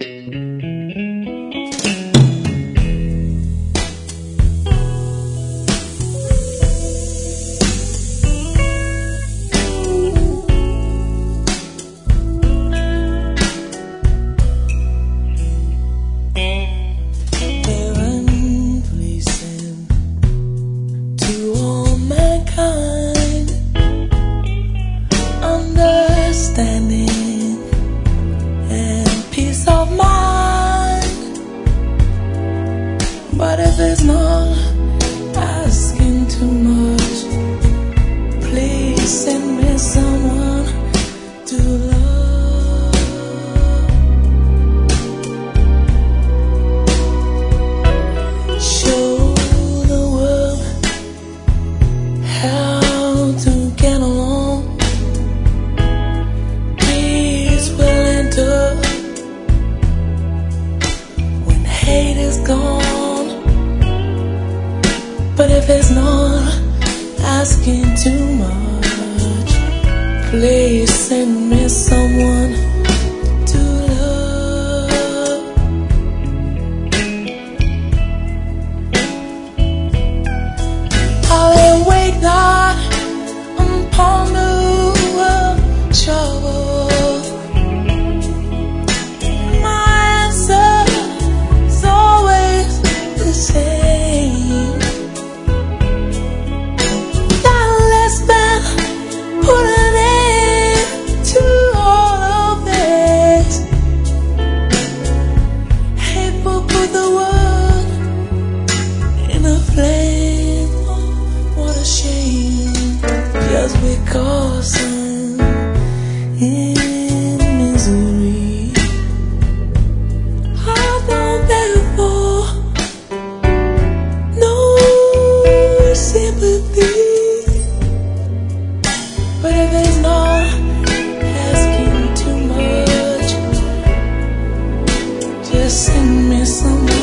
But if it's not asking too much, please send me someone to love. Show the world how to get along. Peace will enter when hate is gone. But if it's not asking too much, please send me someone to love. I'll awake night and ponder trouble. My answer is always the same. Put an end to all of this. Hateful put the world in a flame. What a shame. Just because I'm in misery, I don't therefore no sympathy. But if it's not asking too much, just send me some